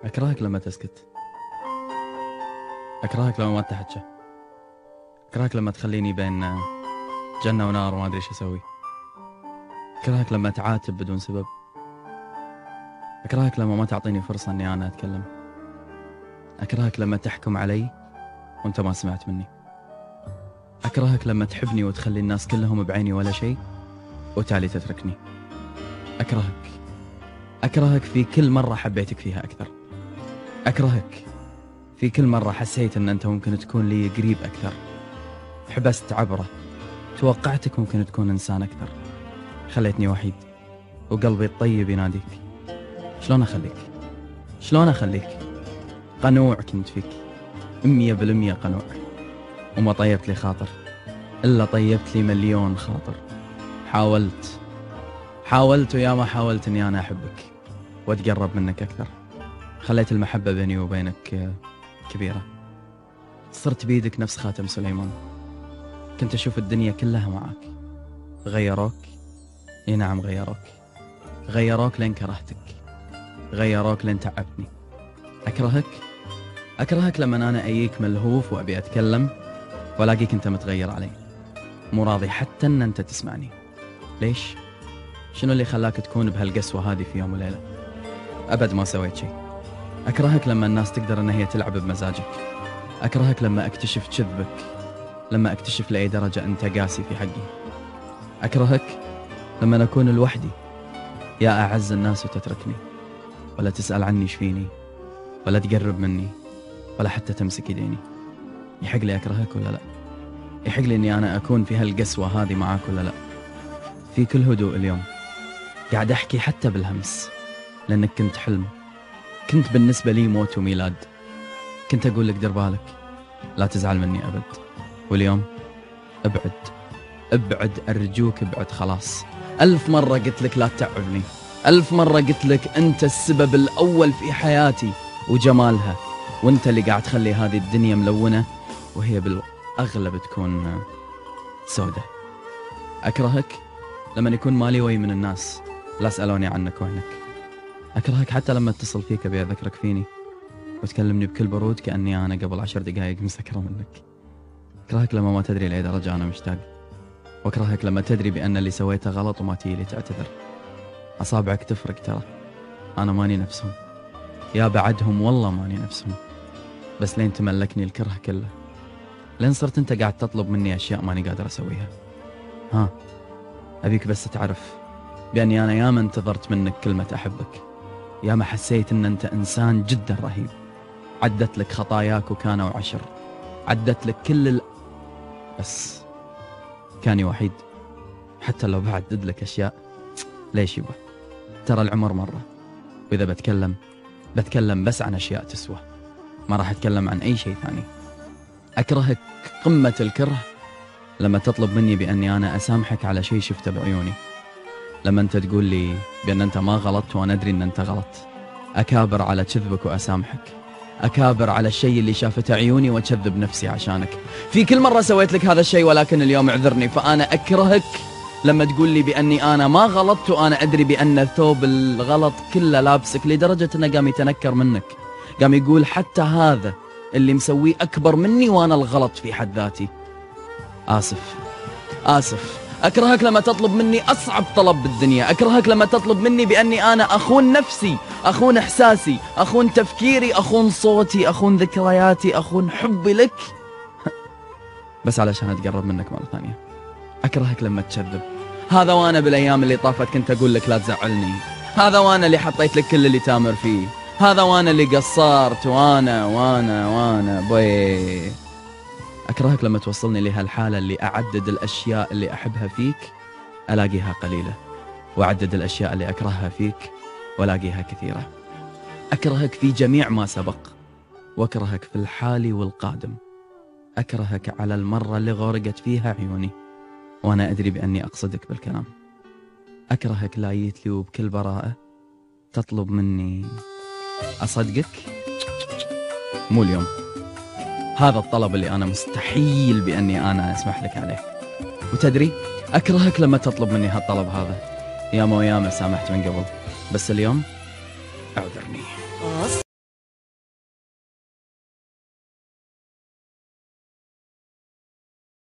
أكرهك لما تسكت. أكرهك لما ما تحكي. أكرهك لما تخليني بين جنة ونار وما أدري إيش أسوي. أكرهك لما تعاتب بدون سبب. أكرهك لما ما تعطيني فرصة إني أنا أتكلم. أكرهك لما تحكم علي وأنت ما سمعت مني. أكرهك لما تحبني وتخلي الناس كلهم بعيني ولا شيء وتالي تتركني. أكرهك في كل مرة حبيتك فيها أكثر. أكرهك في كل مرة حسيت أن أنت ممكن تكون لي قريب أكثر. حبست عبره، توقعتك ممكن تكون إنسان أكثر. خليتني وحيد وقلبي الطيب يناديك. شلون أخليك قنوع كنت فيك 100% قنوع، وما طيبت لي خاطر إلا طيبت لي مليون خاطر. حاولت ويا ما حاولت أني أنا أحبك وأتقرب منك أكثر. خليت المحبة بيني وبينك كبيرة. صرت بيدك نفس خاتم سليمان. كنت أشوف الدنيا كلها معك. غيروك، اي نعم غيروك لين كرهتك، غيروك لين تعبتني. أكرهك لما أنا أجيك ملهوف وأبي أتكلم وألاقيك أنت متغير علي، مو راضي حتى أن أنت تسمعني. ليش؟ شنو اللي خلاك تكون بهالقسوة هذه في يوم وليلة؟ أبد ما سويت شيء. أكرهك لما الناس تقدر أن هي تلعب بمزاجك. أكرهك لما أكتشف كذبك، لما أكتشف لأي درجة أنت قاسي في حقي. أكرهك لما أكون لوحدي يا أعز الناس وتتركني، ولا تسأل عني ايش فيني، ولا تقرب مني، ولا حتى تمسك يديني. يحق لي أكرهك ولا لا؟ يحق لي أني أنا أكون في هالقسوة هذه معاك ولا لا؟ في كل هدوء اليوم قاعد أحكي حتى بالهمس، لأنك كنت حلم، كنت بالنسبة لي موت وميلاد. كنت أقول لك دير بالك، لا تزعل مني أبد. واليوم ابعد أرجوك ابعد خلاص. 1000 مرة قلت لك لا تتعبني، 1000 مرة قلت لك أنت السبب الأول في حياتي وجمالها، وأنت اللي قاعد تخلي هذه الدنيا ملونة وهي بالأغلب تكون سودة. أكرهك لما يكون مالي وي من الناس لا سألوني عنك وينك. أكرهك حتى لما اتصل فيك أبي أذكرك فيني وتكلمني بكل برود كأني أنا قبل 10 دقائق مسكرة منك. أكرهك لما ما تدري لأي درجة أنا مشتاق. وأكرهك لما تدري بأن اللي سويته غلط وما تيجي لي تعتذر. أصابعك تفرق ترى، أنا ماني نفسهم، يا بعدهم والله ماني نفسهم. بس لين تملكني الكره كله، لين صرت أنت قاعد تطلب مني أشياء ماني قادر أسويها. أبيك بس تعرف بأني أنا ياما انتظرت منك كلمة أحبك، ياما حسيت أن أنت إنسان جدا رهيب. عدت لك خطاياك وكانوا 10، عدت لك كل بس كاني وحيد. حتى لو بعدد لك أشياء ليش يبا؟ ترى العمر مرة، وإذا بتكلم بس عن أشياء تسوى، ما راح أتكلم عن أي شيء ثاني. أكرهك قمة الكره لما تطلب مني بأني أنا أسامحك على شيء شفته بعيوني، لما أنت تقول لي بأن أنت ما غلطت وأنا أدري أن أنت غلط. أكابر على كذبك وأسامحك، أكابر على الشيء اللي شافته عيوني وأكذب نفسي عشانك. في كل مرة سويت لك هذا الشيء ولكن اليوم اعذرني. فأنا أكرهك لما تقول لي بأني أنا ما غلطت وأنا أدري بأن ثوب الغلط كله لابسك، لدرجة أنه قام يتنكر منك، قام يقول حتى هذا اللي مسويه أكبر مني وأنا الغلط في حد ذاتي. آسف. أكرهك لما تطلب مني أصعب طلب بالدنيا. أكرهك لما تطلب مني بأني أنا أخون نفسي، أخون إحساسي، أخون تفكيري، أخون صوتي، أخون ذكرياتي، أخون حبي لك بس علشان أتقرب منك مرة ثانية. أكرهك لما تكذب. هذا وأنا بالأيام اللي طافت كنت أقول لك لا تزعلني، هذا وأنا اللي حطيت لك كل اللي تامر فيه، هذا وأنا اللي قصرت، وأنا بوي. أكرهك لما توصلني لهالحالة اللي أعدد الأشياء اللي أحبها فيك ألاقيها قليلة، وأعدد الأشياء اللي أكرهها فيك وألاقيها كثيرة. أكرهك في جميع ما سبق، وأكرهك في الحالي والقادم. أكرهك على المرة اللي غرقت فيها عيوني وأنا أدري بأني أقصدك بالكلام. أكرهك لا جيت لي وبكل براءة تطلب مني أصدقك. مو اليوم، هذا الطلب اللي أنا مستحيل بأني أنا أسمح لك عليه. وتدري أكرهك لما تطلب مني هالطلب هذا. ياما وياما سامحت من قبل، بس اليوم اعذرني.